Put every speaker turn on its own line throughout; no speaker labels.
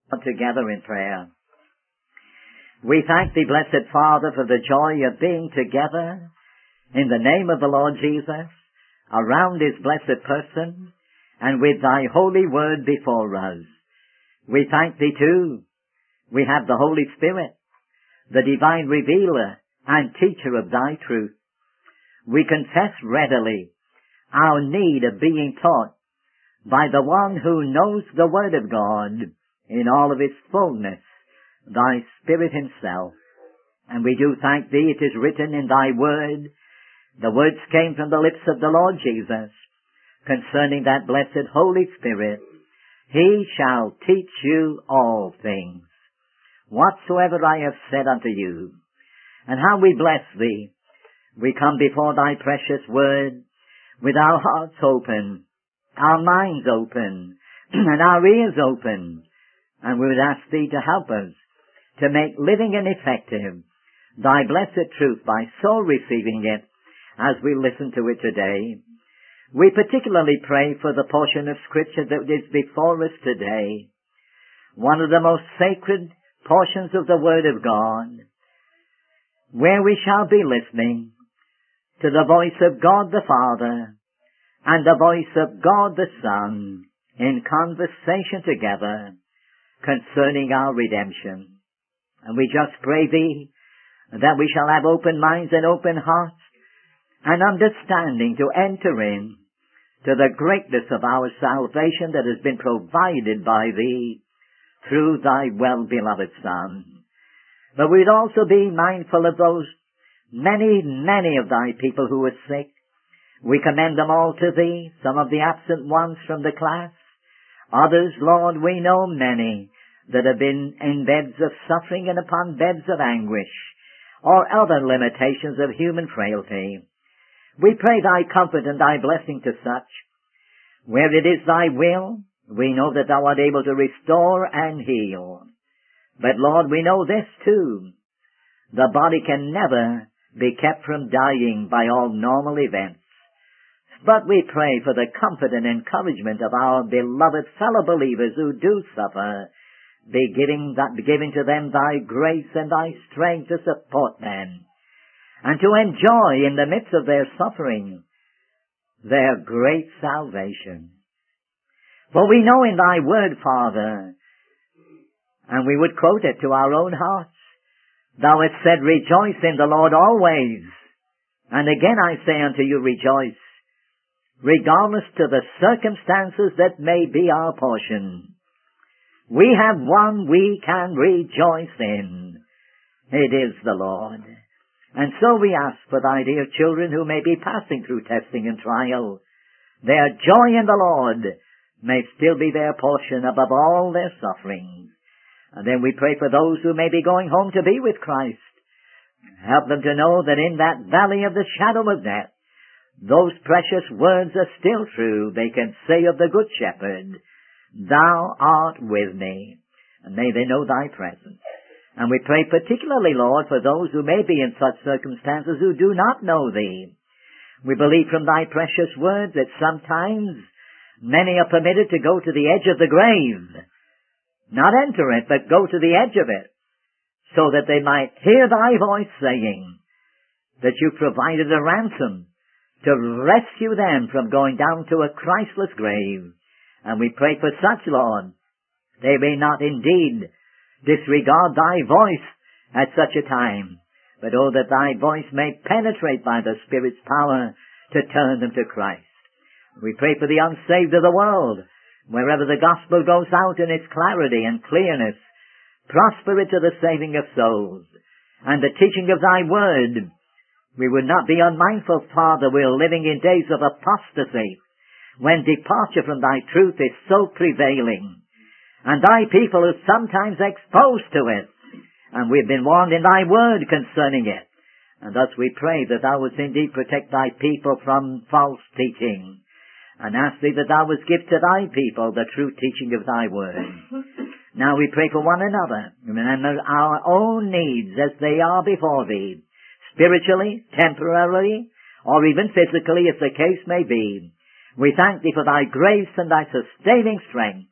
Together in prayer. We thank thee, blessed Father, for the joy of being together in the name of the Lord Jesus, around his blessed person, and with thy holy word before us. We thank thee too. We have the Holy Spirit, the divine revealer and teacher of thy truth. We confess readily our need of being taught by the one who knows the word of God in all of its fullness, thy Spirit himself. And we do thank thee, it is written in thy word, the words came from the lips of the Lord Jesus, concerning that blessed Holy Spirit, he shall teach you all things, whatsoever I have said unto you. And how we bless thee. We come before thy precious word with our hearts open, our minds open, and our ears open. And we would ask thee to help us to make living and effective thy blessed truth by so receiving it as we listen to it today. We particularly pray for the portion of Scripture that is before us today, one of the most sacred portions of the Word of God, where we shall be listening to the voice of God the Father and the voice of God the Son in conversation together concerning our redemption. And we just pray thee that we shall have open minds and open hearts and understanding to enter in to the greatness of our salvation that has been provided by thee through thy well-beloved Son. But we'd also be mindful of those many of thy people who are sick. We commend them all to thee, some of the absent ones from the class. Others, Lord, we know many that have been in beds of suffering and upon beds of anguish, or other limitations of human frailty. We pray thy comfort and thy blessing to such. Where it is thy will, we know that thou art able to restore and heal. But Lord, we know this too. The body can never be kept from dying by all normal events. But we pray for the comfort and encouragement of our beloved fellow believers who do suffer, be giving to them thy grace and thy strength to support them, and to enjoy in the midst of their suffering their great salvation. For we know in thy word, Father, and we would quote it to our own hearts, thou hast said, rejoice in the Lord always. And again I say unto you, rejoice, regardless to the circumstances that may be our portion. We have one we can rejoice in. It is the Lord. And so we ask for thy dear children who may be passing through testing and trial. Their joy in the Lord may still be their portion above all their sufferings. And then we pray for those who may be going home to be with Christ. Help them to know that in that valley of the shadow of death, those precious words are still true. They can say of the Good Shepherd, thou art with me. And may they know thy presence. And we pray particularly, Lord, for those who may be in such circumstances who do not know thee. We believe from thy precious word that sometimes many are permitted to go to the edge of the grave. Not enter it, but go to the edge of it, so that they might hear thy voice saying that you provided a ransom to rescue them from going down to a Christless grave. And we pray for such, Lord, they may not indeed disregard thy voice at such a time, but oh, that thy voice may penetrate by the Spirit's power to turn them to Christ. We pray for the unsaved of the world, wherever the gospel goes out in its clarity and clearness, prosper it to the saving of souls, and the teaching of thy word. We would not be unmindful, Father, we're living in days of apostasy, when departure from thy truth is so prevailing, and thy people are sometimes exposed to it, and we've been warned in thy word concerning it. And thus we pray that thou wouldst indeed protect thy people from false teaching, and ask thee that thou wouldst give to thy people the true teaching of thy word. Now we pray for one another, remember our own needs as they are before thee, spiritually, temporarily, or even physically, as the case may be. We thank thee for thy grace and thy sustaining strength,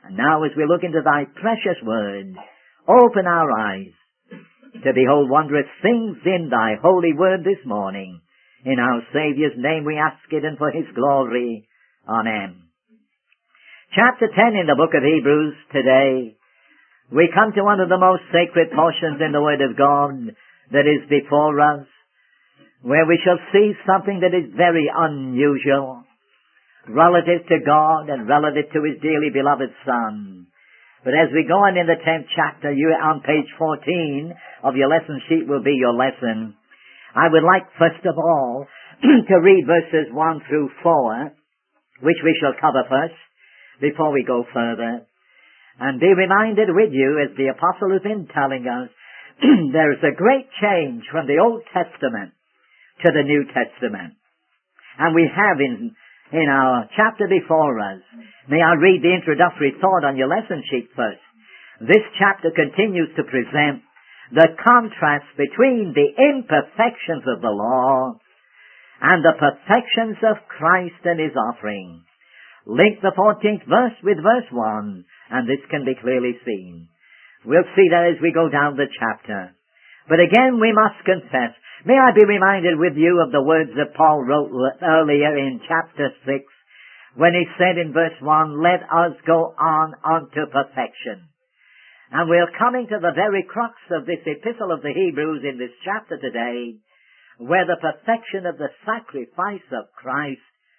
And now as we look into thy precious word, open our eyes to behold wondrous things in thy holy word this morning. In our Saviour's name we ask it, and for his glory. Amen. Chapter 10 in the book of Hebrews today, we come to one of the most sacred portions in the Word of God that is before us, where we shall see something that is very unusual, relative to God and relative to his dearly beloved Son. But as we go on in the 10th chapter, you on page 14 of your lesson sheet will be your lesson. I would like first of all to read verses 1 through 4, which we shall cover first before we go further. And be reminded with you, as the apostle has been telling us, there is a great change from the Old Testament to the New Testament. And we have in our chapter before us, may I read the introductory thought on your lesson sheet first. This chapter continues to present the contrast between the imperfections of the law and the perfections of Christ and his offering. Link the 14th verse with verse 1, and this can be clearly seen. We'll see that as we go down the chapter. But again, we must confess. May I be reminded with you of the words that Paul wrote earlier in chapter 6, when he said in verse 1, let us go on unto perfection. And we're coming to the very crux of this epistle of the Hebrews in this chapter today, where the perfection of the sacrifice of Christ,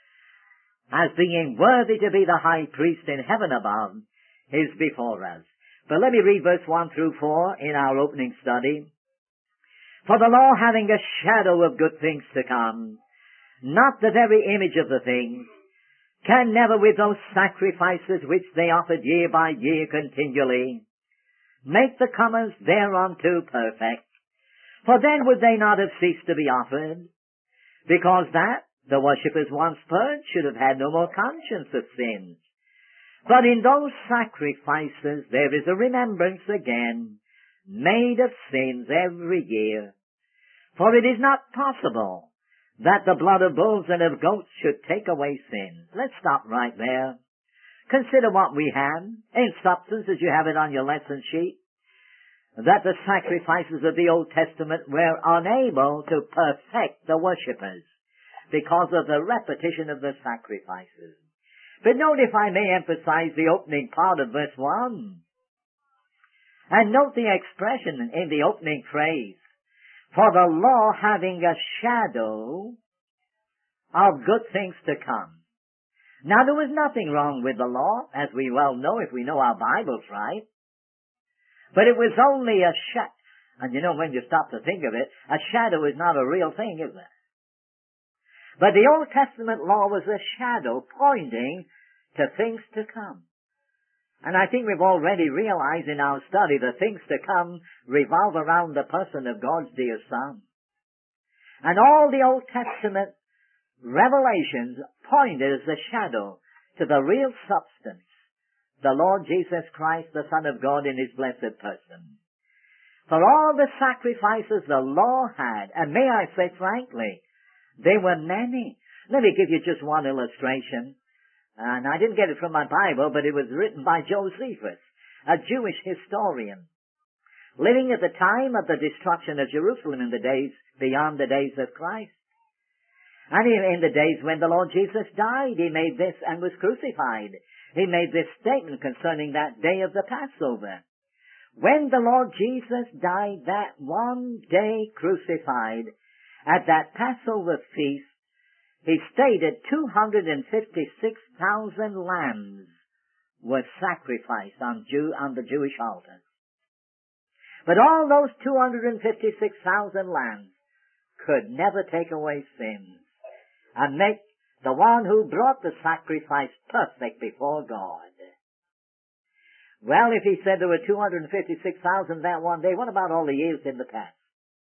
as being worthy to be the high priest in heaven above, is before us. But let me read verse 1 through 4 in our opening study. For the law, having a shadow of good things to come, not the very image of the things, can never with those sacrifices which they offered year by year continually, make the comers thereunto perfect. For then would they not have ceased to be offered, because that the worshippers once purged should have had no more conscience of sins. But in those sacrifices there is a remembrance again, made of sins every year. For it is not possible that the blood of bulls and of goats should take away sins. Let's stop right there. Consider what we have, in substance as you have it on your lesson sheet, that the sacrifices of the Old Testament were unable to perfect the worshippers because of the repetition of the sacrifices. But note, if I may emphasize the opening part of verse 1. And note the expression in the opening phrase, for the law having a shadow of good things to come. Now, there was nothing wrong with the law, as we well know if we know our Bibles right. But it was only a shadow. And you know, when you stop to think of it, a shadow is not a real thing, is it? But the Old Testament law was a shadow pointing to things to come. And I think we've already realized in our study that things to come revolve around the person of God's dear Son. And all the Old Testament revelations pointed as a shadow to the real substance, the Lord Jesus Christ, the Son of God in his blessed person. For all the sacrifices the law had, and may I say frankly, they were many. Let me give you just one illustration. And I didn't get it from my Bible, but it was written by Josephus, a Jewish historian, living at the time of the destruction of Jerusalem in the days beyond the days of Christ. And in the days when the Lord Jesus died, he made this and was crucified. He made this statement concerning that day of the Passover. When the Lord Jesus died that one day crucified, at that Passover feast, he stated 256,000 lambs were sacrificed on the Jewish altars. But all those 256,000 lambs could never take away sins and make the one who brought the sacrifice perfect before God. Well, if he said there were 256,000 that one day, what about all the years in the past?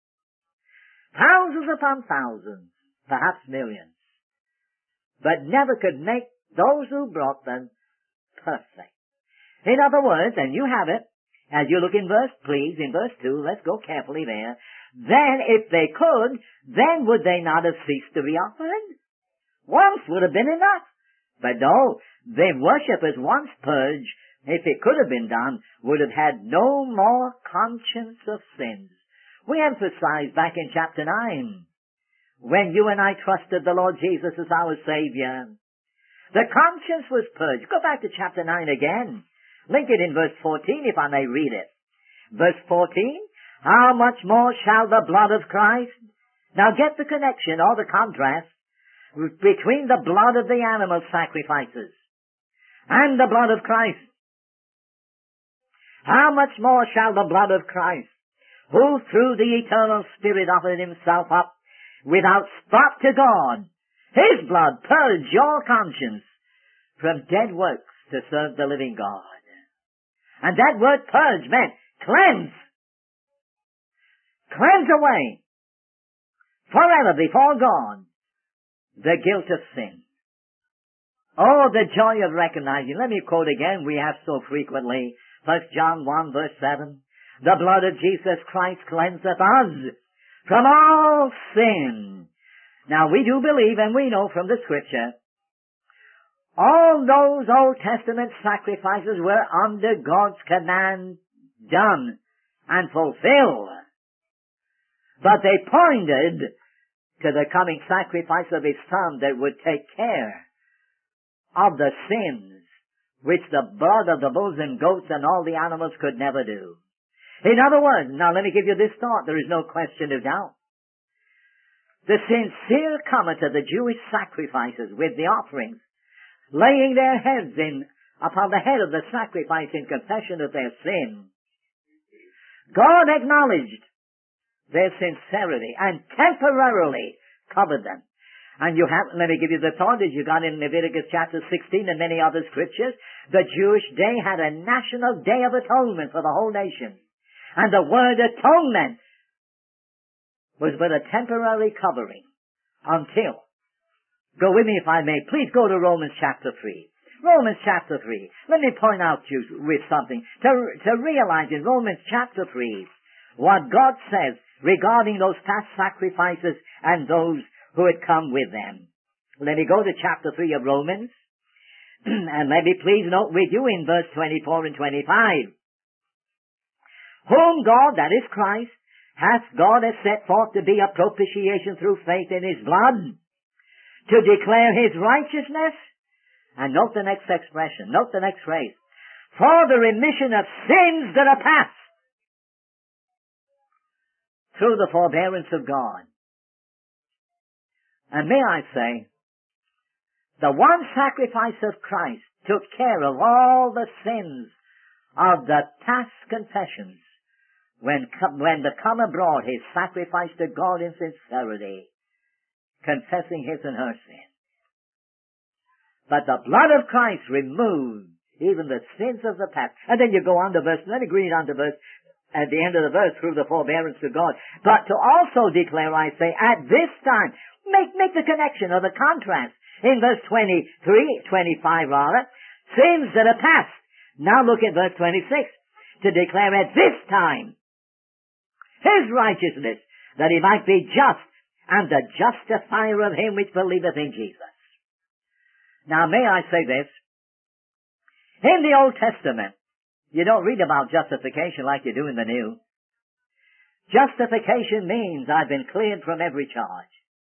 Thousands upon thousands, perhaps millions, but never could make those who brought them perfect. In other words, and you have it, as you look in verse 2, let's go carefully there. Then, if they could, then would they not have ceased to be offered? Once would have been enough. But no, the worshippers once purged if it could have been done, would have had no more conscience of sins. We emphasized back in chapter 9, when you and I trusted the Lord Jesus as our Savior, the conscience was purged. Go back to chapter 9 again. Link it in verse 14 if I may read it. Verse 14, how much more shall the blood of Christ? Now get the connection or the contrast between the blood of the animal sacrifices and the blood of Christ. How much more shall the blood of Christ, who through the eternal Spirit offered himself up without spot to God, his blood purge your conscience from dead works to serve the living God. And that word purge meant cleanse. Cleanse away forever before God the guilt of sin. Oh, the joy of recognizing. Let me quote again, we have so frequently, 1 John 1 verse 7. The blood of Jesus Christ cleanseth us from all sin. Now we do believe, and we know from the Scripture, all those Old Testament sacrifices were under God's command done and fulfilled. But they pointed to the coming sacrifice of His Son that would take care of the sins which the blood of the bulls and goats and all the animals could never do. In other words, now let me give you this thought, there is no question of doubt. The sincere cometh of the Jewish sacrifices with the offerings, laying their heads upon the head of the sacrifice in confession of their sin. God acknowledged their sincerity and temporarily covered them. And let me give you the thought as you got in Leviticus chapter 16 and many other scriptures, the Jewish day had a national day of atonement for the whole nation. And the word atonement was but a temporary covering until, go with me if I may, please go to Romans chapter 3. Romans chapter 3. Let me point out to you with something to realize in Romans chapter 3 what God says regarding those past sacrifices and those who had come with them. Let me go to chapter 3 of Romans, and let me please note with you in verse 24 and 25. Whom God, that is Christ, God has set forth to be a propitiation through faith in His blood, to declare His righteousness, and note the next expression, note the next phrase, for the remission of sins that are past, through the forbearance of God. And may I say, the one sacrifice of Christ took care of all the sins of the past confessions when the comer brought his sacrifice to God in sincerity, confessing his and her sin. But the blood of Christ removed even the sins of the past. And then you go on to verse, let me read on to verse, at the end of the verse, through the forbearance of God. But to also declare, I say, at this time, make the connection or the contrast. In verse 25 rather, sins that are past. Now look at verse 26. To declare at this time His righteousness, that He might be just, and the justifier of him which believeth in Jesus. Now may I say this? In the Old Testament, you don't read about justification like you do in the New. Justification means I've been cleared from every charge.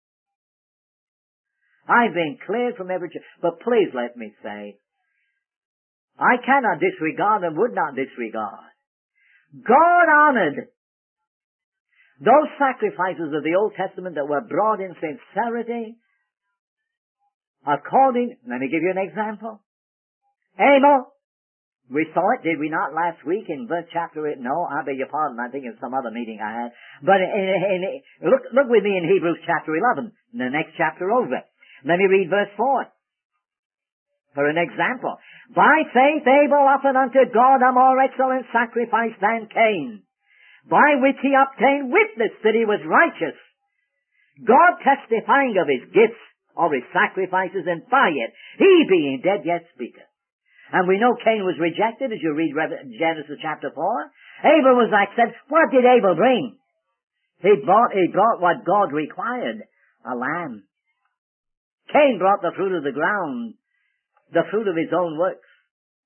I've been cleared from every charge. But please let me say, I cannot disregard and would not disregard. God honored those sacrifices of the Old Testament that were brought in sincerity according, let me give you an example. Abel, we saw it, did we not, last week in verse chapter 8? No, I beg your pardon, I think it's some other meeting I had. But look with me in Hebrews chapter 11, the next chapter over. Let me read verse 4. For an example, by faith Abel offered unto God a more excellent sacrifice than Cain, by which he obtained witness that he was righteous, God testifying of his gifts or his sacrifices, and by it he being dead yet speaketh. And we know Cain was rejected, as you read Genesis chapter 4. Abel was accepted. What did Abel bring? He brought what God required, a lamb. Cain brought the fruit of the ground, the fruit of his own works.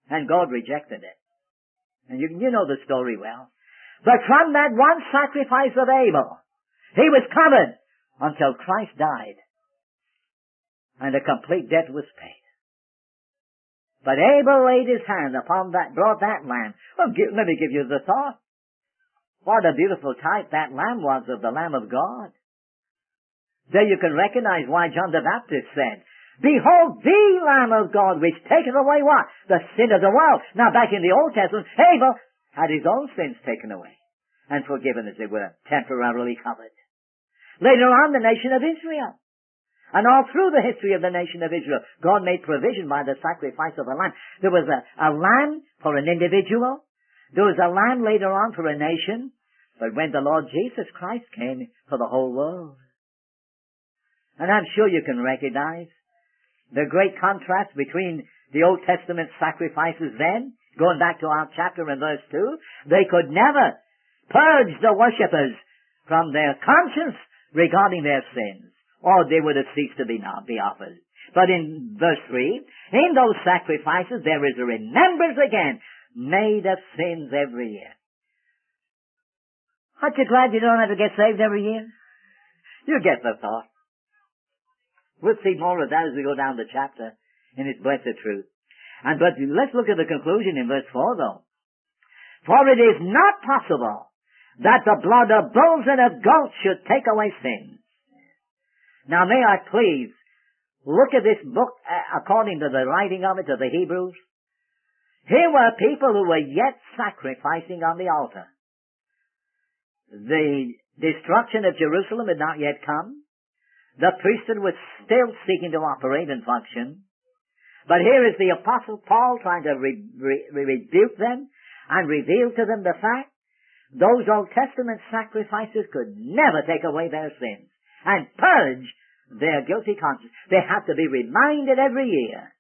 And God rejected it. And you know the story well. But from that one sacrifice of Abel, he was covered until Christ died. And a complete debt was paid. But Abel laid his hand upon that, brought that lamb. Well, let me give you the thought. What a beautiful type that lamb was of the Lamb of God. There you can recognize why John the Baptist said, "Behold the Lamb of God, which taketh away" what? The sin of the world. Now back in the Old Testament, Abel had his own sins taken away and forgiven, as it were, temporarily covered. Later on, the nation of Israel. And all through the history of the nation of Israel, God made provision by the sacrifice of a lamb. There was a lamb for an individual. There was a lamb later on for a nation. But when the Lord Jesus Christ came, for the whole world. And I'm sure you can recognize the great contrast between the Old Testament sacrifices then, going back to our chapter and verse 2. They could never purge the worshippers from their conscience regarding their sins, or they would have ceased to be offered. But in verse 3, in those sacrifices there is a remembrance again, made of sins every year. Aren't you glad you don't have to get saved every year? You get the thought. We'll see more of that as we go down the chapter in its blessed truth. But let's look at the conclusion in verse 4 though. For it is not possible that the blood of bulls and of goats should take away sins. Now may I please look at this book according to the writing of it, to the Hebrews. Here were people who were yet sacrificing on the altar. The destruction of Jerusalem had not yet come. The priesthood was still seeking to operate and function. But here is the Apostle Paul trying to rebuke them and reveal to them the fact those Old Testament sacrifices could never take away their sins and purge their guilty conscience. They had to be reminded every year.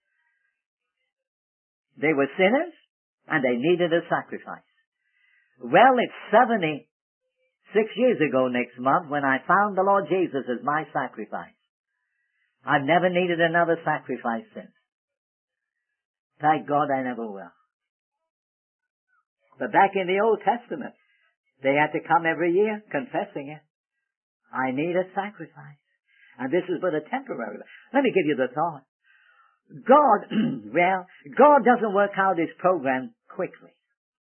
They were sinners and they needed a sacrifice. Well, it's 76 years ago next month when I found the Lord Jesus as my sacrifice. I've never needed another sacrifice since. Thank God I never will. But back in the Old Testament, they had to come every year confessing it. I need a sacrifice. And this is but a temporary. Let me give you the thought. God doesn't work out His program quickly.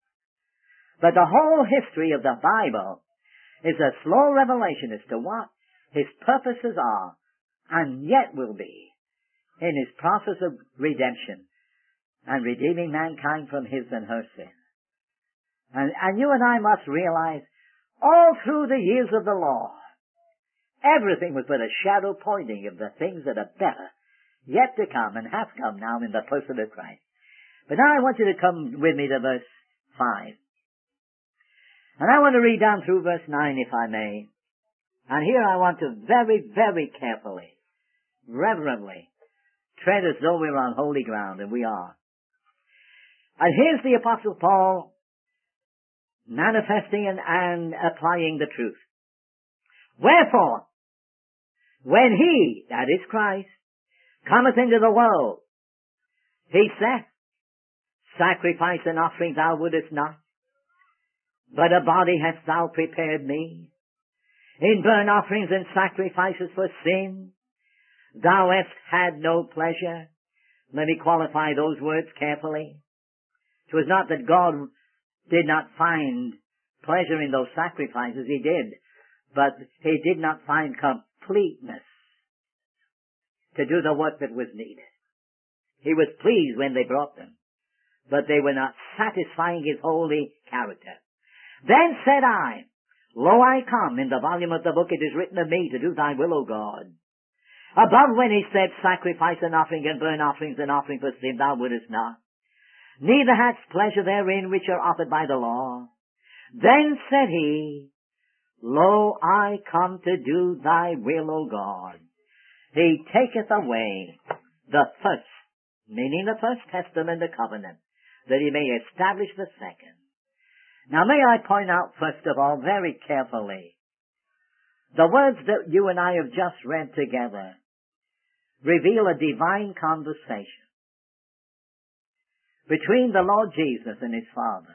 But the whole history of the Bible is a slow revelation as to what His purposes are and yet will be in His process of redemption and redeeming mankind from his and her sin. And you and I must realize all through the years of the law, everything was but a shadow pointing of the things that are better yet to come and have come now in the person of Christ. But now I want you to come with me to verse 5. And I want to read down through verse 9 if I may. And here I want to very, very carefully, reverently, tread as though we were on holy ground, and we are. And here's the Apostle Paul manifesting and applying the truth. Wherefore, when He, that is Christ, cometh into the world, He saith, Sacrifice and offering thou wouldest not, but a body hast thou prepared me. In burnt offerings and sacrifices for sin, thou hast had no pleasure. Let me qualify those words carefully. It was not that God did not find pleasure in those sacrifices. He did. But He did not find completeness to do the work that was needed. He was pleased when they brought them, but they were not satisfying His holy character. Then said I, Lo, I come. In the volume of the book it is written of me to do thy will, O God. Above when He said, Sacrifice and offering and burnt offerings and offering for sin thou wouldest not, neither hadst pleasure therein which are offered by the law. Then said He, Lo, I come to do thy will, O God. He taketh away the first, meaning the first testament, the covenant, that He may establish the second. Now may I point out first of all very carefully, the words that you and I have just read together reveal a divine conversation. between the Lord Jesus and his Father.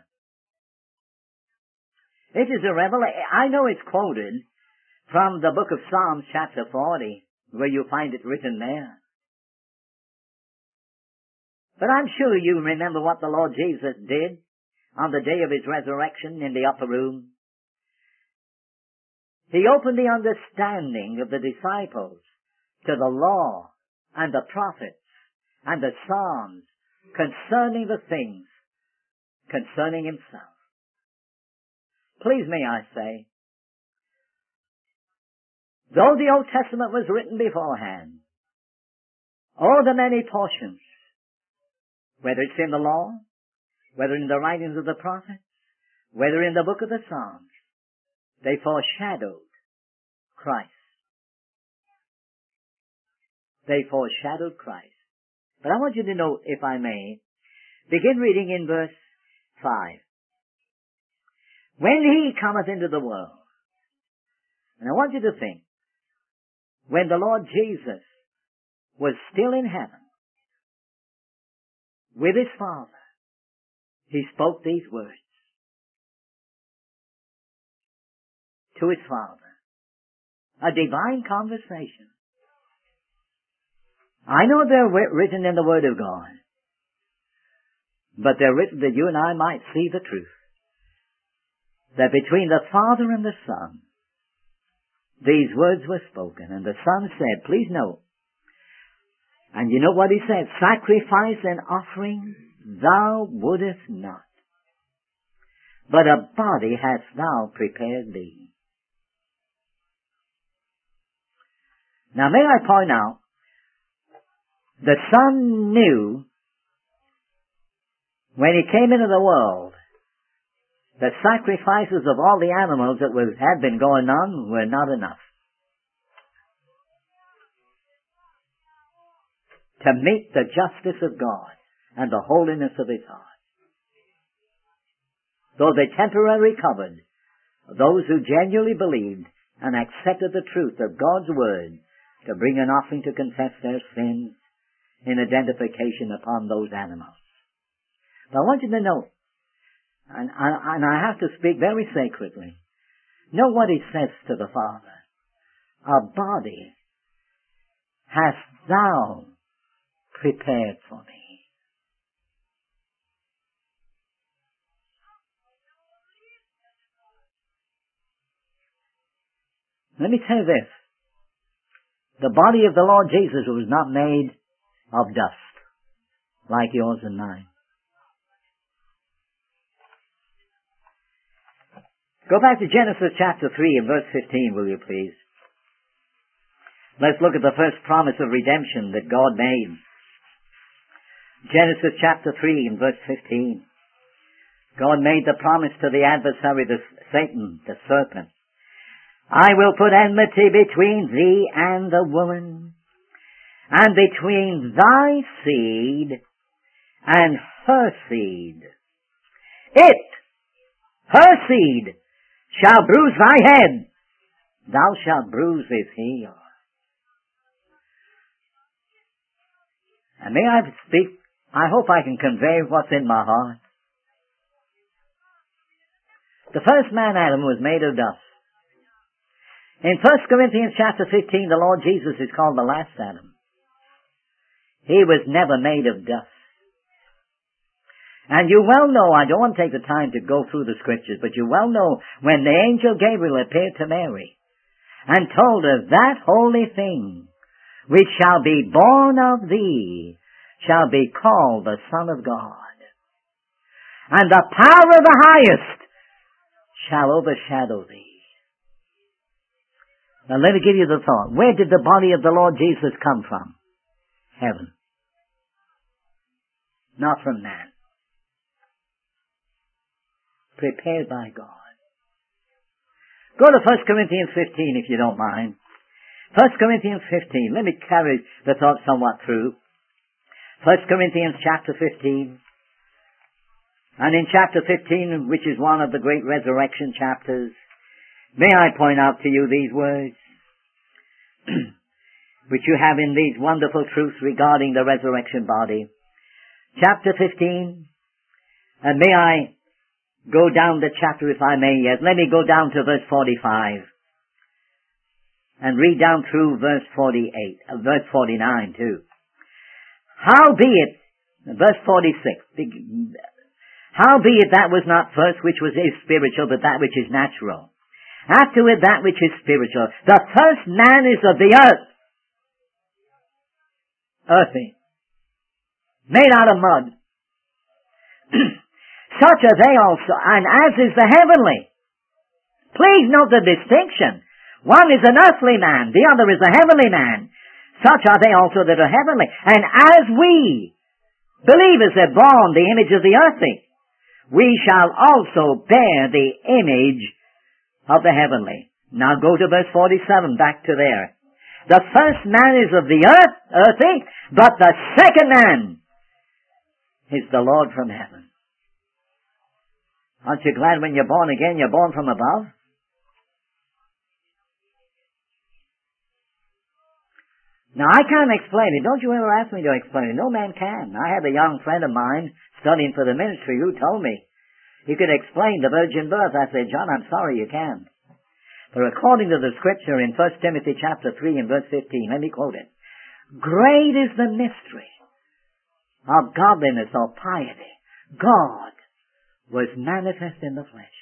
It is a revelation. I know it's quoted from the book of Psalms chapter 40, where you find it written there. But I'm sure you remember what the Lord Jesus did on the day of his resurrection in the upper room. He opened the understanding of the disciples to the law and the prophets and the Psalms concerning the things concerning himself. Please may I say, though the Old Testament was written beforehand, all the many portions, whether it's in the law, whether in the writings of the prophets, whether in the book of the Psalms, they foreshadowed Christ. They foreshadowed Christ. But I want you to know, if I may, begin reading in verse 5. When he cometh into the world, and I want you to think, when the Lord Jesus was still in heaven with his Father, he spoke these words to his Father. A divine conversation. I know they're written in the Word of God, but they're written that you and I might see the truth. That between the Father and the Son, these words were spoken, and the Son said, please note, and you know what he said, sacrifice and offering thou wouldest not, but a body hast thou prepared thee. Now may I point out, the Son knew when he came into the world that sacrifices of all the animals that had been going on were not enough to meet the justice of God and the holiness of his heart. Though they temporarily covered those who genuinely believed and accepted the truth of God's Word to bring an offering to confess their sins in identification upon those animals. But I want you to know, and I have to speak very sacredly, know what he says to the Father. A body hast thou prepared for me. Let me tell you this. The body of the Lord Jesus was not made of dust, like yours and mine. Go back to Genesis chapter 3 and verse 15, will you please? Let's look at the first promise of redemption that God made. Genesis chapter 3 and verse 15. God made the promise to the adversary, Satan, the serpent. I will put enmity between thee and the woman, and between thy seed and her seed. It, her seed, shall bruise thy head. Thou shalt bruise his heel. And may I speak, I hope I can convey what's in my heart. The first man, Adam, was made of dust. In 1 Corinthians chapter 15, the Lord Jesus is called the last Adam. He was never made of dust. And you well know, I don't want to take the time to go through the scriptures, but you well know when the angel Gabriel appeared to Mary and told her, that holy thing which shall be born of thee shall be called the Son of God. And the power of the highest shall overshadow thee. Now let me give you the thought. Where did the body of the Lord Jesus come from? Heaven. Not from man. Prepared by God. Go to 1 Corinthians 15 if you don't mind. 1 Corinthians 15. Let me carry the thought somewhat through. 1 Corinthians chapter 15. And in chapter 15, which is one of the great resurrection chapters, may I point out to you these words, which you have in these wonderful truths regarding the resurrection body. chapter 15. And may I go down the chapter if I may? Yes, let me go down to verse 45. And read down through verse 48, verse 49 too. Howbeit, verse 46, howbeit that was not first which is spiritual, but that which is natural. Afterward that which is spiritual. The first man is of the earth. Earthy. Made out of mud. Such are they also, and as is the heavenly. Please note the distinction. One is an earthly man, the other is a heavenly man. Such are they also that are heavenly. And as we, believers, have borne the image of the earthly, we shall also bear the image of the heavenly. Now go to verse 47, back to there. The first man is of the earth, earthy, but the second man is the Lord from heaven. Aren't you glad when you're born again, you're born from above? Now, I can't explain it. Don't you ever ask me to explain it. No man can. I had a young friend of mine studying for the ministry who told me he could explain the virgin birth. I said, John, I'm sorry you can't. But according to the scripture in 1 Timothy chapter 3 and verse 15, let me quote it. Great is the mystery of godliness or piety. God was manifest in the flesh.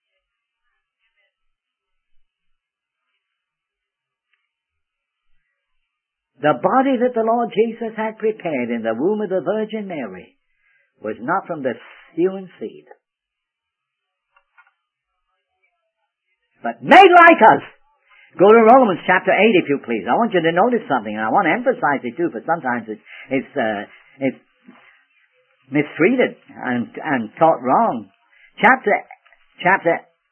The body that the Lord Jesus had prepared in the womb of the Virgin Mary was not from the human seed, but made like us. Go to Romans chapter 8 if you please. I want you to notice something, and I want to emphasize it too, for sometimes it's mistreated and taught wrong. Chapter 8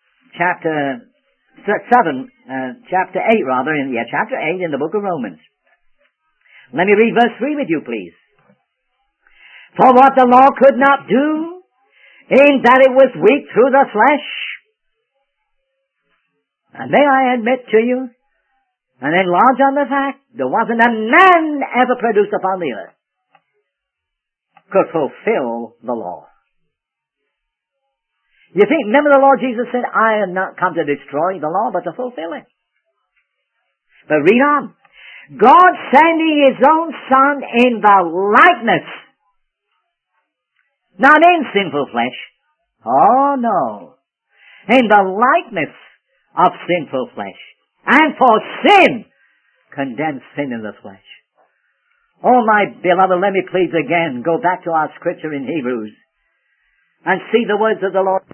chapter 8 in the book of Romans. Let me read verse 3 with you, please. For what the law could not do, in that it was weak through the flesh. And may I admit to you, and enlarge on the fact, there wasn't a man ever produced upon the earth could fulfill the law. You think, remember the Lord Jesus said, I am not come to destroy the law, but to fulfill it. But read on. God sending His own Son in the likeness, not in sinful flesh. Oh no. In the likeness of sinful flesh. And for sin, condemned sin in the flesh. Oh my beloved, let me please again go back to our scripture in Hebrews and see the words of the Lord.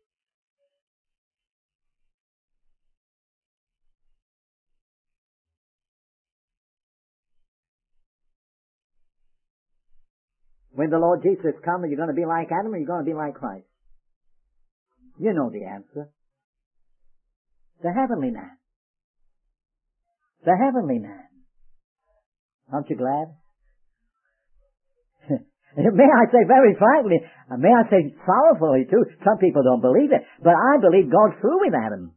When the Lord Jesus comes, are you going to be like Adam or are you going to be like Christ? You know the answer. The heavenly man. The heavenly man. Aren't you glad? May I say very frankly, may I say sorrowfully too, some people don't believe it, but I believe God through with Adam.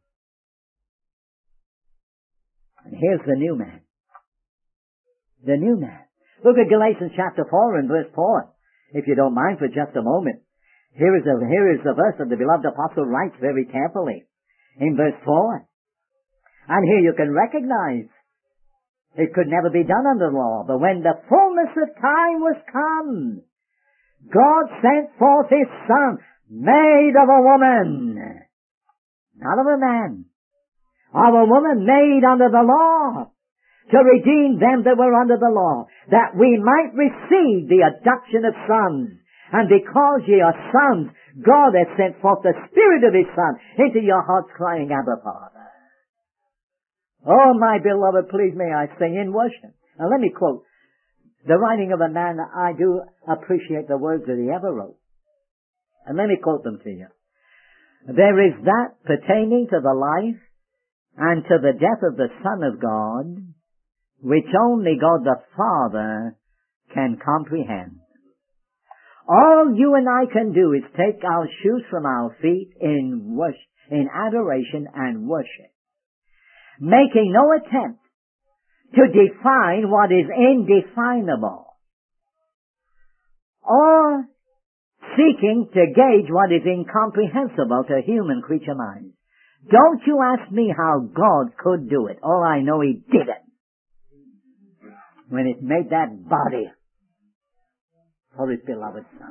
And here's the new man. The new man. Look at Galatians chapter 4 and verse 4, if you don't mind for just a moment. Here is the verse that the beloved apostle writes very carefully in verse 4. And here you can recognize it could never be done under the law, but when the fullness of time was come, God sent forth His Son, made of a woman, not of a man, of a woman made under the law, to redeem them that were under the law, that we might receive the adoption of sons. And because ye are sons, God hath sent forth the Spirit of His Son into your hearts, crying, Abba, Father. Oh, my beloved, please may I sing in worship. Now let me quote the writing of a man that I do appreciate the words that he ever wrote. And let me quote them to you. There is that pertaining to the life and to the death of the Son of God, which only God the Father can comprehend. All you and I can do is take our shoes from our feet in worship, in adoration and worship, making no attempt to define what is indefinable. or seeking to gauge what is incomprehensible to human creature minds. Don't you ask me how God could do it. All I know, He did it. When He made that body for His beloved Son.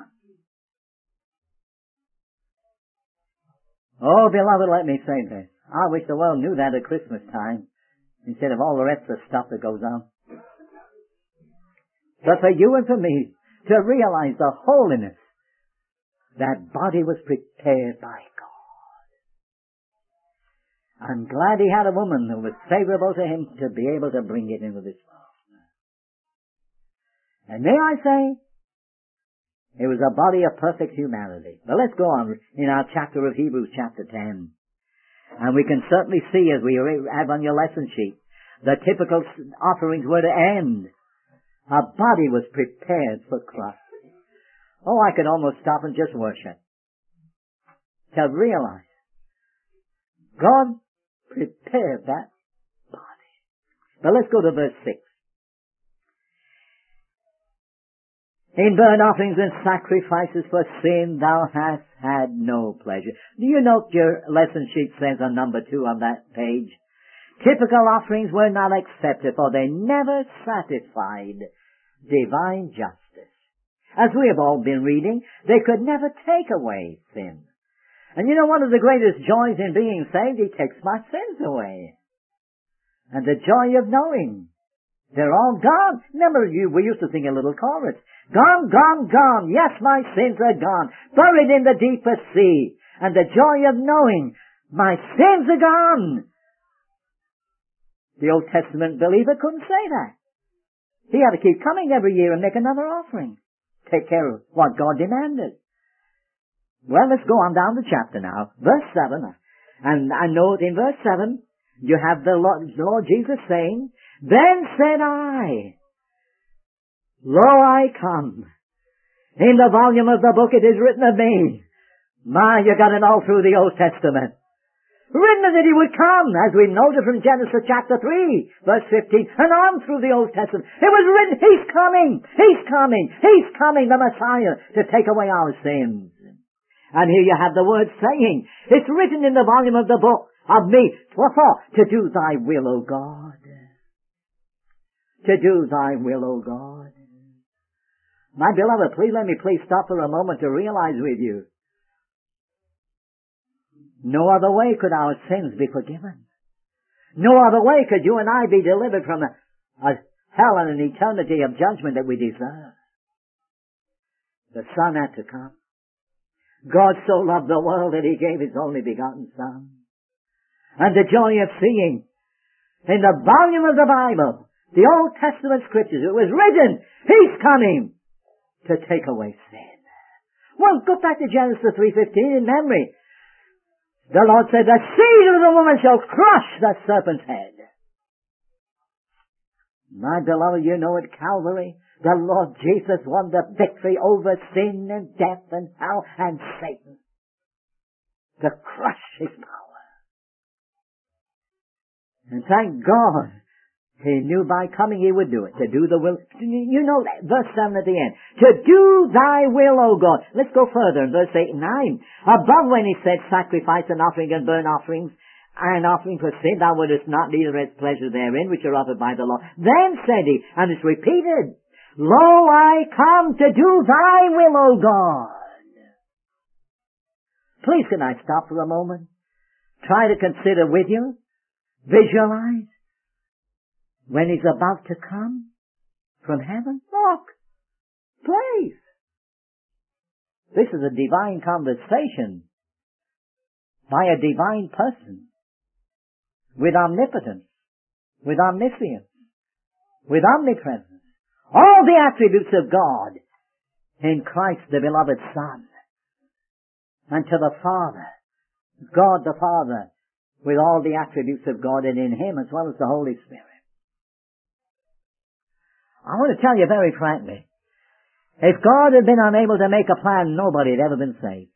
Oh, beloved, let me say this. I wish the world knew that at Christmas time, instead of all the rest of the stuff that goes on. But for you and for me to realize the holiness, that body was prepared by God. I'm glad He had a woman who was favorable to Him to be able to bring it into this world. And may I say, it was a body of perfect humanity. But let's go on in our chapter of Hebrews, chapter 10. And we can certainly see, as we have on your lesson sheet, the typical offerings were to end. A body was prepared for Christ. Oh, I could almost stop and just worship. To realize God prepared that body. But let's go to verse 6. In burnt offerings and sacrifices for sin thou hast had no pleasure. Do you note your lesson sheet says on number 2 on that page? Typical offerings were not accepted, for they never satisfied divine justice. As we have all been reading, they could never take away sin. And you know, one of the greatest joys in being saved, He takes my sins away. And the joy of knowing they're all gone. Remember, we used to sing a little chorus. Gone, gone, gone. Yes, my sins are gone. Buried in the deepest sea. And the joy of knowing my sins are gone. The Old Testament believer couldn't say that. He had to keep coming every year and make another offering. Take care of what God demanded. Well, let's go on down the chapter now. Verse 7. And I know in verse 7, you have the Lord Jesus saying, Then said I, Lo, I come. In the volume of the book it is written of me. My, you got it all through the Old Testament. Written that He would come, as we noted from Genesis chapter 3, verse 15, and on through the Old Testament. It was written, He's coming, He's coming, He's coming, the Messiah, to take away our sins. And here you have the word saying, it's written in the volume of the book of me, what for? To do Thy will, O God. To do Thy will, O God. My beloved, let me stop for a moment to realize with you. No other way could our sins be forgiven. No other way could you and I be delivered from a hell and an eternity of judgment that we deserve. The Son had to come. God so loved the world that He gave His only begotten Son. And the joy of seeing in the volume of the Bible, the Old Testament Scriptures, it was written, He's coming to take away sin. Well, go back to Genesis 3:15 in memory. The Lord said, the seed of the woman shall crush the serpent's head. My beloved, you know at Calvary, the Lord Jesus won the victory over sin and death and hell and Satan. To crush his power. And thank God, He knew by coming He would do it. To do the will. You know that. Verse 7 at the end. To do Thy will, O God. Let's go further in verse 8 and 9. Above when He said, sacrifice and offering and burnt offerings, and offering for sin, Thou wouldest not, neither hast pleasure therein, which are offered by the law. Then said He, and it's repeated, Lo, I come to do Thy will, O God. Please can I stop for a moment? Try to consider with you. Visualize. When He's about to come from heaven, look, please. This is a divine conversation by a divine person with omnipotence, with omniscience, with omnipresence. All the attributes of God in Christ the beloved Son. And to the Father, God the Father, with all the attributes of God and in Him as well as the Holy Spirit. I want to tell you very frankly, if God had been unable to make a plan, nobody had ever been saved.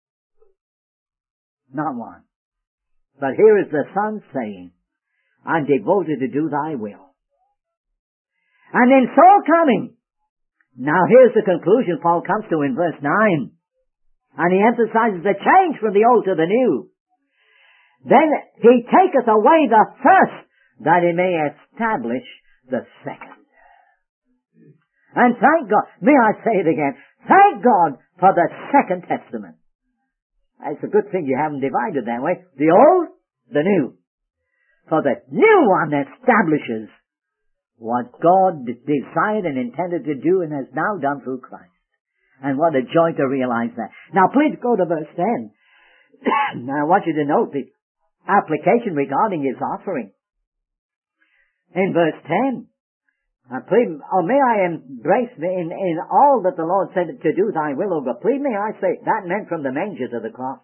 Not one. But here is the Son saying, I'm devoted to do Thy will. And in so coming, Now here's the conclusion Paul comes to in verse 9. And he emphasizes the change from the old to the new. Then he taketh away the first, that he may establish the second. And thank God, may I say it again, thank God for the Second Testament. It's a good thing you haven't divided that way. The old, the new. For the new one establishes what God desired and intended to do and has now done through Christ. And what a joy to realize that. Now please go to verse 10. Now I want you to note the application regarding his offering. In verse 10, may I embrace in all that the Lord said to do thy will, O God. Please may I say, that meant from the manger to the cross.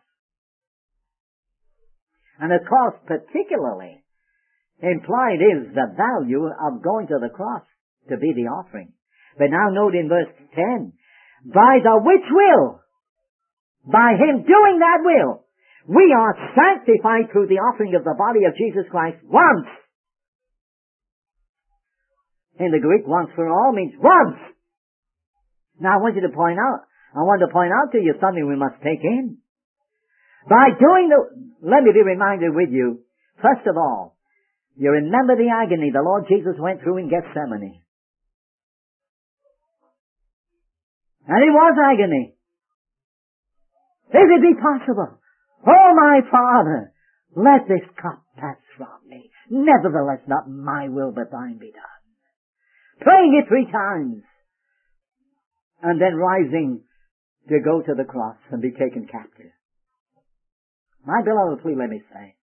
And the cross particularly implied is the value of going to the cross to be the offering. But now note in verse 10, by the which will, by him doing that will, we are sanctified through the offering of the body of Jesus Christ once. In the Greek, once for all means once. Now I want to point out to you something we must take in. By doing let me be reminded with you, first of all, you remember the agony the Lord Jesus went through in Gethsemane. And it was agony. If it be possible, oh my Father, let this cup pass from me. Nevertheless, not my will but thine be done. Praying it 3 times. And then rising to go to the cross and be taken captive. My beloved, please let me say,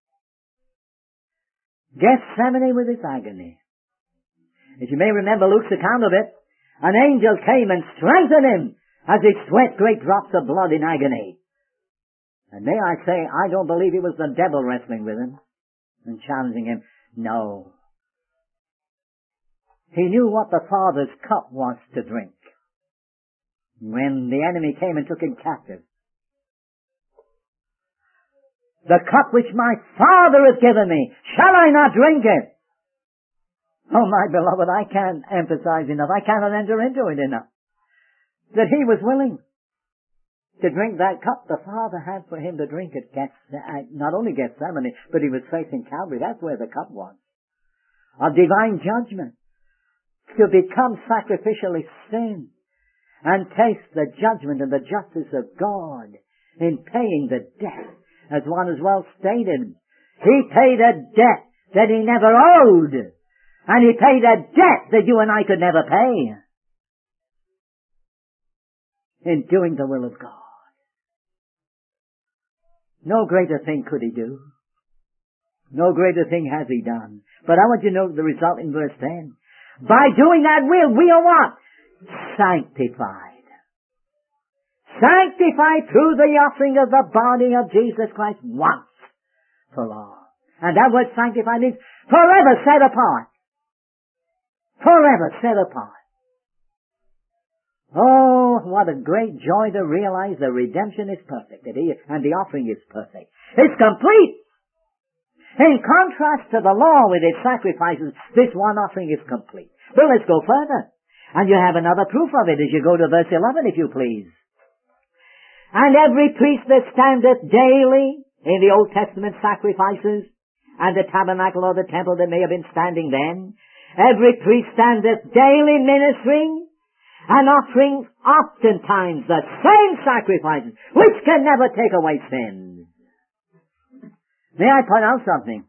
Gethsemane with its agony. As you may remember Luke's account of it, an angel came and strengthened him as he sweat great drops of blood in agony. And may I say, I don't believe it was the devil wrestling with him and challenging him. No. He knew what the Father's cup was to drink when the enemy came and took him captive. The cup which my Father has given me, shall I not drink it? Oh, my beloved, I can't emphasize enough. I cannot enter into it enough. That he was willing to drink that cup the Father had for him to drink at not only Gethsemane, but he was facing Calvary. That's where the cup was. Of divine judgment. To become sacrificially sin and taste the judgment and the justice of God in paying the debt, as one has well stated. He paid a debt that he never owed, and he paid a debt that you and I could never pay in doing the will of God. No greater thing could he do. No greater thing has he done. But I want you to note the result in verse 10. By doing that will, we are what? Sanctified. Sanctified through the offering of the body of Jesus Christ once for all. And that word sanctified means forever set apart. Forever set apart. Oh, what a great joy to realize the redemption is perfect and the offering is perfect. It's complete. In contrast to the law with its sacrifices, this one offering is complete. Well, let's go further. And you have another proof of it as you go to verse 11, if you please. And every priest that standeth daily in the Old Testament sacrifices, and the tabernacle or the temple that may have been standing then, every priest standeth daily ministering and offering oftentimes the same sacrifices, which can never take away sins. May I point out something?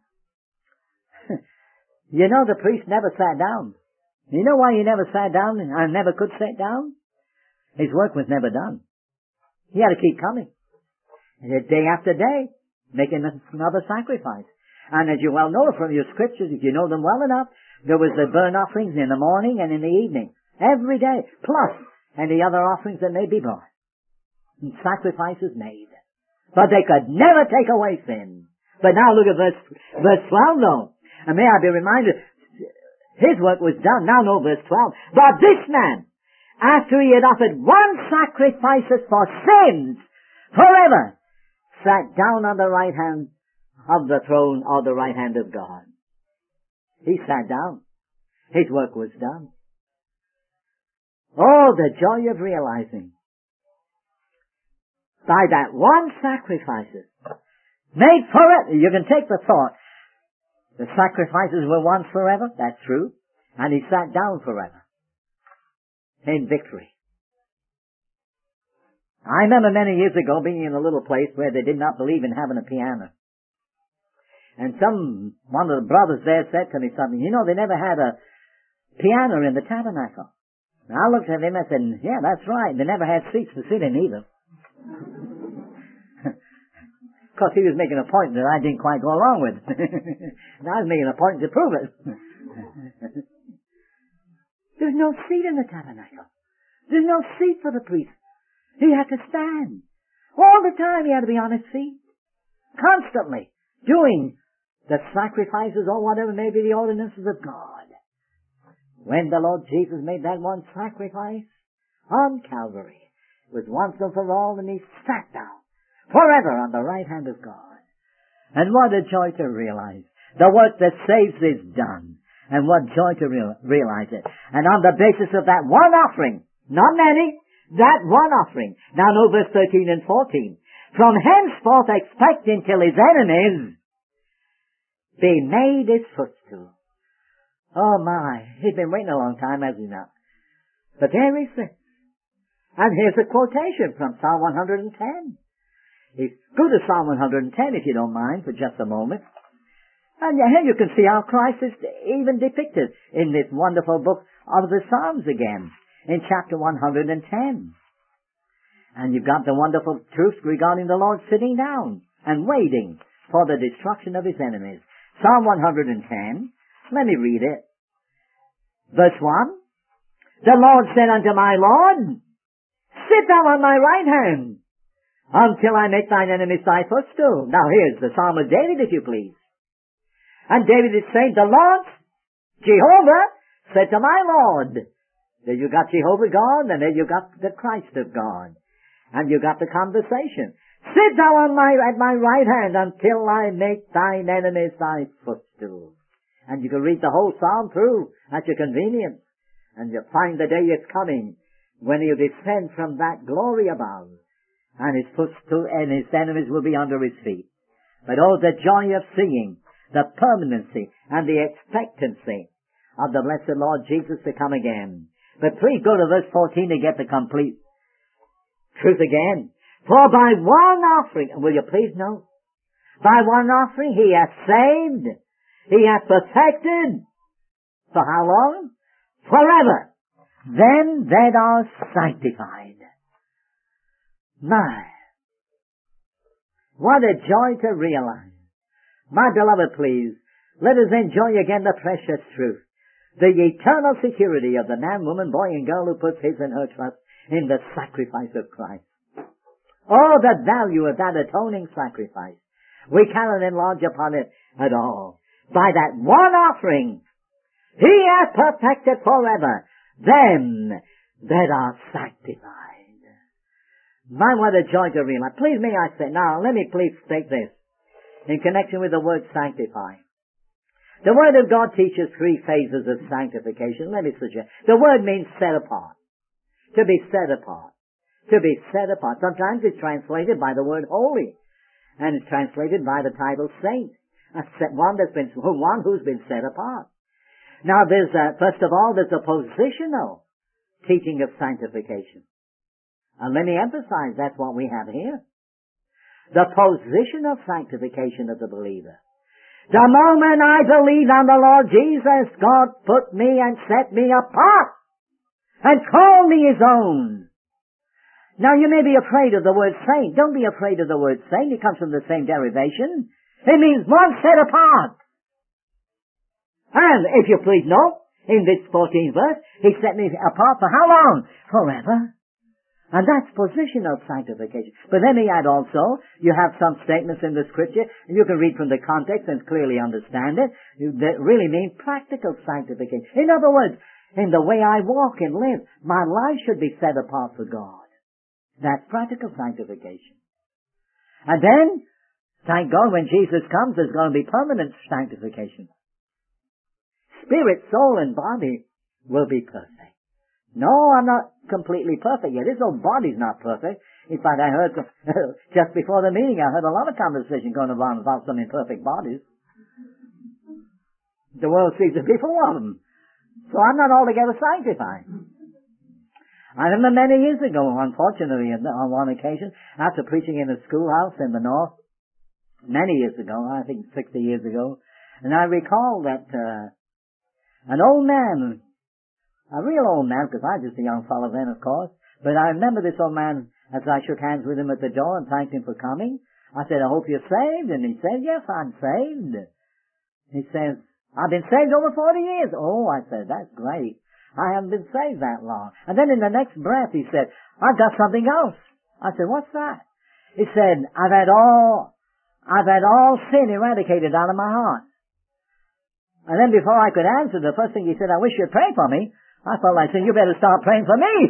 You know the priest never sat down. You know why he never sat down and never could sit down? His work was never done. He had to keep coming. Day after day, making another sacrifice. And as you well know from your scriptures, if you know them well enough, there was the burnt offerings in the morning and in the evening. Every day. Plus any other offerings that may be brought. And sacrifices made. But they could never take away sin. But now look at verse 12 though. And may I be reminded, his work was done. Now know verse 12. But this man, after he had offered one sacrifice for sins forever, sat down on the right hand of the throne or the right hand of God. He sat down. His work was done. Oh, the joy of realizing by that one sacrifices made forever. You can take the thought. The sacrifices were once forever. That's true. And he sat down forever in victory. I remember many years ago being in a little place where they did not believe in having a piano. And one of the brothers there said to me something, you know, they never had a piano in the tabernacle. And I looked at him and said, yeah, that's right. They never had seats to sit in either. Of course, he was making a point that I didn't quite go along with. And I was making a point to prove it. There's no seat in the tabernacle. There's no seat for the priest. He had to stand. All the time he had to be on his feet. Constantly. Doing the sacrifices or whatever may be the ordinances of God. When the Lord Jesus made that one sacrifice on Calvary, it was once and for all, and he sat down forever on the right hand of God. And what a joy to realize. The work that saves is done. And what joy to realize it. And on the basis of that one offering, not many, that one offering. Now know verse 13 and 14. From henceforth expect until his enemies be made his footstool. Oh my, he's been waiting a long time, hasn't he now? But there he sits. And here's a quotation from Psalm 110. It's go to Psalm 110 if you don't mind for just a moment. And here you can see how Christ is even depicted in this wonderful book of the Psalms again, in chapter 110. And you've got the wonderful truth regarding the Lord sitting down and waiting for the destruction of his enemies. Psalm 110, let me read it. Verse 1, the Lord said unto my Lord, sit thou on my right hand, until I make thine enemies thy footstool. Now here's the Psalm of David, if you please. And David is saying, the Lord, Jehovah, said to my Lord. There you got Jehovah God, and there you got the Christ of God. And you got the conversation. Sit thou at my right hand until I make thine enemies thy footstool. And you can read the whole psalm through at your convenience. And you'll find the day is coming when he'll descend from that glory above. And his footstool and his enemies will be under his feet. But oh, the joy of seeing the permanency and the expectancy of the blessed Lord Jesus to come again. But please go to verse 14 to get the complete truth again. For by one offering, will you please note, by one offering he hath saved, he hath perfected, for how long? Forever. Them that are sanctified. My, what a joy to realize. My beloved, please, let us enjoy again the precious truth, the eternal security of the man, woman, boy, and girl who puts his and her trust in the sacrifice of Christ. Oh, the value of that atoning sacrifice. We cannot enlarge upon it at all. By that one offering, he hath perfected forever them that are sanctified. My, what a joy to realize. Please may I say, now let me please state this in connection with the word sanctify. The Word of God teaches three phases of sanctification. Let me suggest. The word means set apart. To be set apart. To be set apart. Sometimes it's translated by the word holy. And it's translated by the title saint. One who's been set apart. Now there's, first of all, there's a positional teaching of sanctification. And let me emphasize that's what we have here. The position of sanctification of the believer. The moment I believed on the Lord Jesus, God put me and set me apart and called me his own. Now you may be afraid of the word saint. Don't be afraid of the word saint. It comes from the same derivation. It means one set apart. And if you please note, in this 14th verse, he set me apart for how long? Forever. And that's positional sanctification. But let me add also, you have some statements in the scripture, and you can read from the context and clearly understand it, that really mean practical sanctification. In other words, in the way I walk and live, my life should be set apart for God. That's practical sanctification. And then, thank God, when Jesus comes, there's going to be permanent sanctification. Spirit, soul, and body will be perfect. No, I'm not completely perfect yet. This old body's not perfect. In fact, I heard, just before the meeting, I heard a lot of conversation going on about some imperfect bodies. The world seems to be full of them. So I'm not altogether sanctified. I remember many years ago, unfortunately, on one occasion, after preaching in a schoolhouse in the north, many years ago, I think 60 years ago, and I recall that an old man, a real old man, because I was just a young fellow then, of course, but I remember this old man, as I shook hands with him at the door and thanked him for coming, I said, I hope you're saved. And he said, yes, I'm saved. He says, I've been saved over 40 years. Oh, I said, that's great. I haven't been saved that long. And then in the next breath he said, I've got something else. I said, what's that? He said, I've had all sin eradicated out of my heart. And then before I could answer, the first thing he said, I wish you'd pray for me. I felt like saying, you better start praying for me.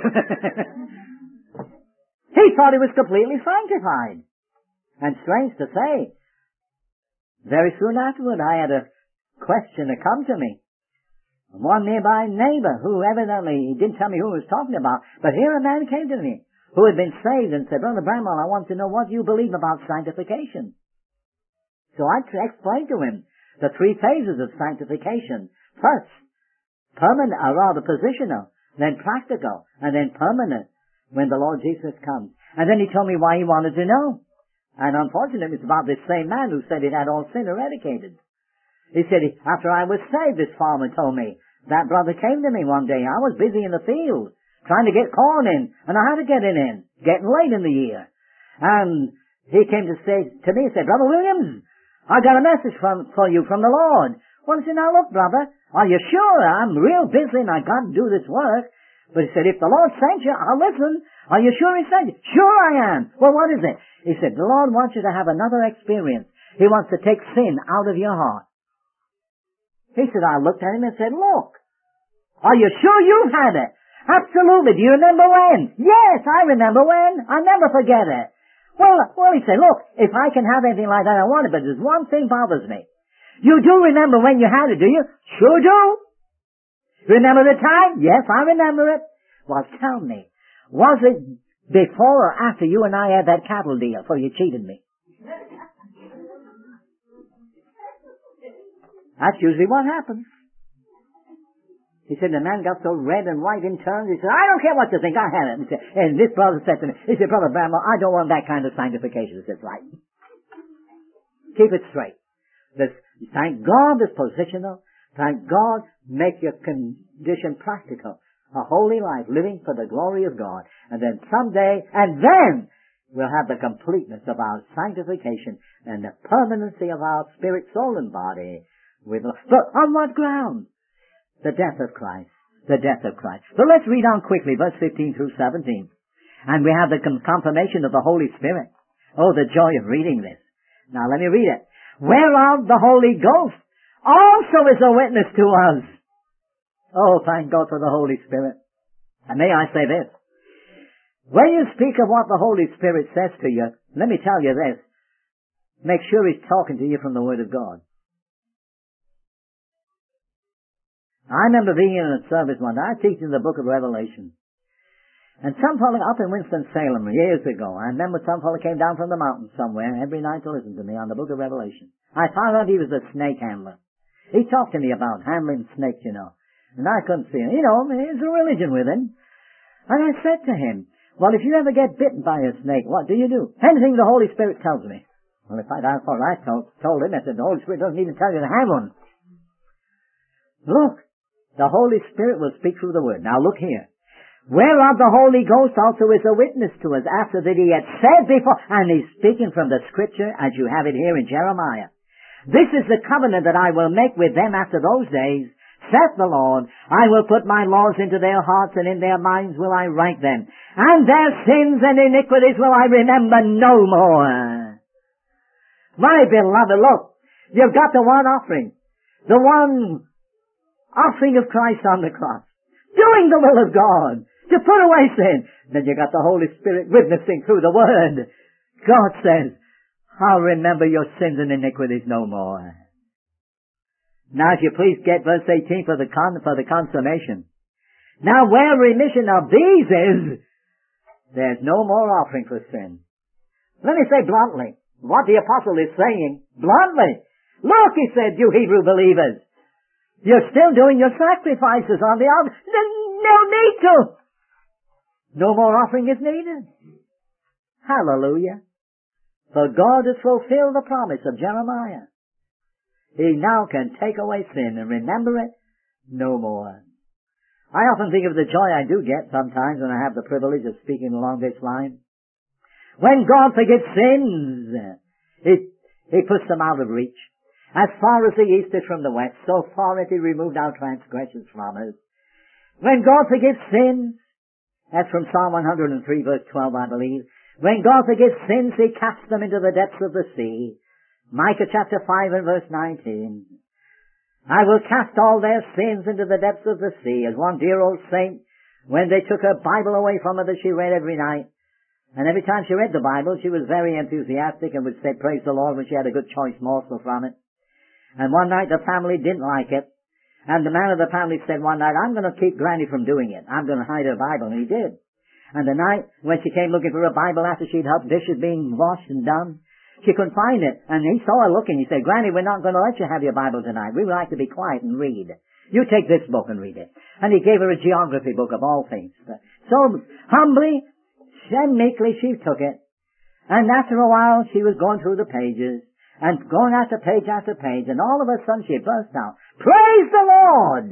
He thought he was completely sanctified. And strange to say, very soon afterward I had a question to come to me. One nearby neighbor who evidently, he didn't tell me who he was talking about, but here a man came to me who had been saved and said, Brother Bramwell, I want to know what you believe about sanctification. So I explained to him the three phases of sanctification. First, permanent, or rather positional, then practical, and then permanent when the Lord Jesus comes. And then he told me why he wanted to know. And unfortunately, it's about this same man who said he'd had all sin eradicated. He said, after I was saved, this farmer told me, that brother came to me one day. I was busy in the field, trying to get corn in, and I had to get it in, getting late in the year. And he came to say to me, he said, Brother Williams, I got a message for you from the Lord. Well, I said, now look, brother, are you sure? I'm real busy and I got to do this work. But he said, if the Lord sent you, I'll listen. Are you sure he sent you? Sure I am. Well, what is it? He said, the Lord wants you to have another experience. He wants to take sin out of your heart. He said, I looked at him and said, look, are you sure you've had it? Absolutely. Do you remember when? Yes, I remember when. I never forget it. Well, he said, look, if I can have anything like that, I want it, but there's one thing bothers me. You do remember when you had it, do you? Sure do. Remember the time? Yes, I remember it. Well, tell me, was it before or after you and I had that cattle deal, so you cheated me? That's usually what happens. He said, the man got so red and white in turn, he said, I don't care what you think, I had it. And this brother said to me, he said, Brother Bramwell, I don't want that kind of sanctification. He said, right. Keep it straight. Thank God this positional. Thank God make your condition practical. A holy life, living for the glory of God. And then someday, and then we'll have the completeness of our sanctification and the permanency of our spirit, soul, and body. But on what ground? The death of Christ. The death of Christ. So let's read on quickly, verse 15 through 17. And we have the confirmation of the Holy Spirit. Oh, the joy of reading this. Now let me read it. Whereof the Holy Ghost also is a witness to us. Oh, thank God for the Holy Spirit. And may I say this. When you speak of what the Holy Spirit says to you, let me tell you this. Make sure He's talking to you from the Word of God. I remember being in a service one day. I teach in the book of Revelation. And some fellow up in Winston-Salem years ago, I remember some fellow came down from the mountain somewhere every night to listen to me on the book of Revelation. I found out he was a snake handler. He talked to me about handling snakes, you know. And I couldn't see him. You know, there's a religion with him. And I said to him, well, if you ever get bitten by a snake, what do you do? Anything the Holy Spirit tells me. Well, if I thought I told him, I said, the Holy Spirit doesn't even tell you to have one. Look, the Holy Spirit will speak through the Word. Now look here. Whereof the Holy Ghost also is a witness to us, after that He had said before, and He's speaking from the Scripture as you have it here in Jeremiah. This is the covenant that I will make with them after those days, saith the Lord. I will put my laws into their hearts, and in their minds will I write them. And their sins and iniquities will I remember no more. My beloved, look, you've got the one offering. The one offering of Christ on the cross. Doing the will of God. To put away sin. Then you got the Holy Spirit witnessing through the Word. God says, I'll remember your sins and iniquities no more. Now if you please get verse 18 for the consummation. Now where remission of these is, there's no more offering for sin. Let me say bluntly, what the apostle is saying, bluntly. Look, he said, you Hebrew believers, you're still doing your sacrifices on the altar. No need to. No more offering is needed. Hallelujah. For God has fulfilled the promise of Jeremiah. He now can take away sin and remember it no more. I often think of the joy I do get sometimes when I have the privilege of speaking along this line. When God forgives sins, He puts them out of reach. As far as the east is from the west, so far hath He removed our transgressions from us. When God forgives sins, that's from Psalm 103 verse 12, I believe. When God forgives sins, He casts them into the depths of the sea. Micah chapter 5 and verse 19. I will cast all their sins into the depths of the sea. As one dear old saint, when they took her Bible away from her that she read every night, and every time she read the Bible, she was very enthusiastic and would say, praise the Lord, when she had a good choice morsel from it. And one night the family didn't like it. And the man of the family said one night, I'm going to keep Granny from doing it. I'm going to hide her Bible. And he did. And the night when she came looking for her Bible after she'd helped dishes being washed and done, she couldn't find it. And he saw her looking. He said, Granny, we're not going to let you have your Bible tonight. We would like to be quiet and read. You take this book and read it. And he gave her a geography book of all things. So humbly and meekly she took it. And after a while she was going through the pages and going after page, and all of a sudden she burst out, praise the Lord!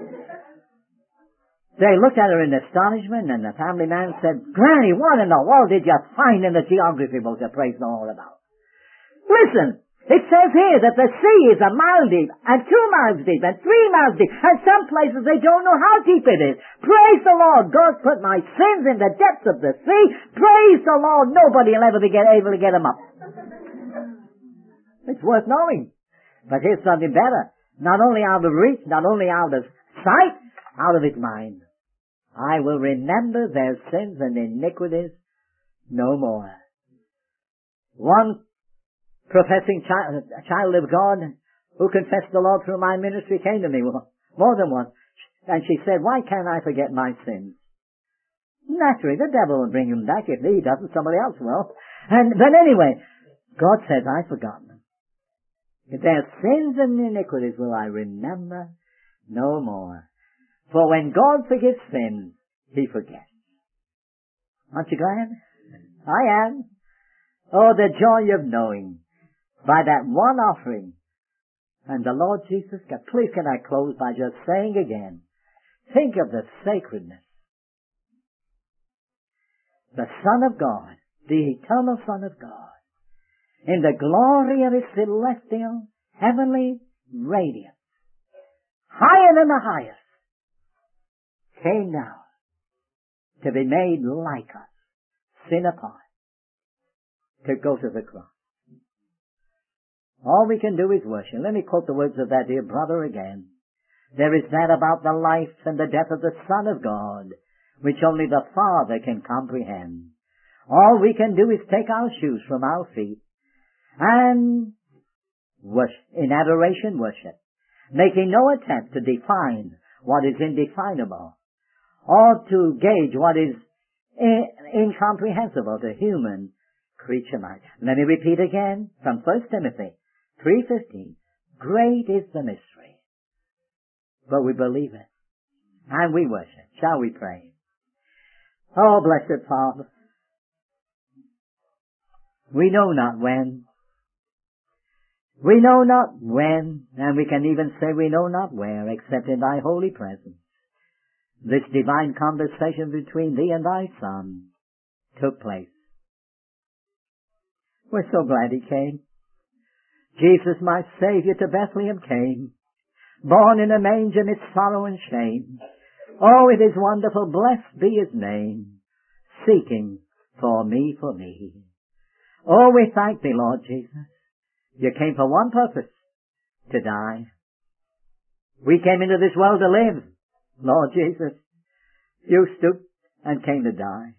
They looked at her in astonishment, and the family man said, Granny, what in the world did you find in the geography book to praise the Lord about? Listen, it says here that the sea is 1 mile deep, and 2 miles deep, and 3 miles deep, and some places they don't know how deep it is. Praise the Lord! God put my sins in the depths of the sea. Praise the Lord! Nobody will ever be able to get them up. It's worth knowing. But here's something better. Not only out of reach, not only out of sight, out of his mind. I will remember their sins and iniquities no more. One professing child of God who confessed the Lord through my ministry came to me more than once. And she said, why can't I forget my sins? Naturally, the devil will bring him back. If he doesn't, somebody else will. But anyway, God says, I've forgotten them. If their sins and iniquities will I remember no more. For when God forgives sin, He forgets. Aren't you glad? I am. Oh, the joy of knowing by that one offering. And the Lord Jesus, please can I close by just saying again, think of the sacredness. The Son of God, the eternal Son of God, in the glory of His celestial, heavenly radiance, higher than the highest, came down to be made like us, sin apart, to go to the cross. All we can do is worship. Let me quote the words of that dear brother again. There is that about the life and the death of the Son of God, which only the Father can comprehend. All we can do is take our shoes from our feet and worship, in adoration worship, making no attempt to define what is indefinable or to gauge what is incomprehensible to human creature mind. Let me repeat again from 1 Timothy 3:15. Great is the mystery, but we believe it and we worship. Shall we pray? Oh, blessed Father, we know not when. We know not when, and we can even say we know not where, except in Thy holy presence. This divine conversation between Thee and Thy Son took place. We're so glad He came. Jesus, my Savior, to Bethlehem came, born in a manger amidst sorrow and shame. Oh, it is wonderful, blessed be His name, seeking for me, for me. Oh, we thank Thee, Lord Jesus. You came for one purpose, to die. We came into this world to live. Lord Jesus, You stooped and came to die.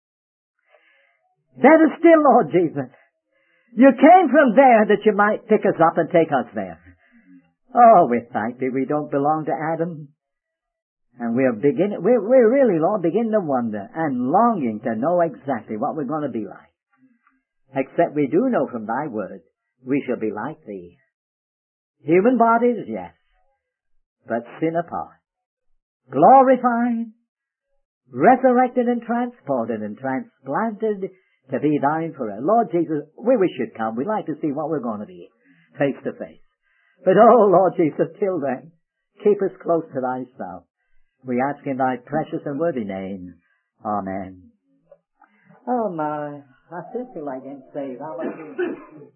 Better still, Lord Jesus, You came from there that You might pick us up and take us there. Oh, we thank Thee we don't belong to Adam. And we're really, Lord, beginning to wonder and longing to know exactly what we're going to be like. Except we do know from thy word, we shall be like thee. Human bodies, yes, but sin apart. Glorified, resurrected and transported and transplanted to be thine forever. Lord Jesus, we wish you'd come. We'd like to see what we're going to be face to face. But oh, Lord Jesus, till then, keep us close to thyself. We ask in thy precious and worthy name. Amen. Oh my, I still feel like getting saved. How about you?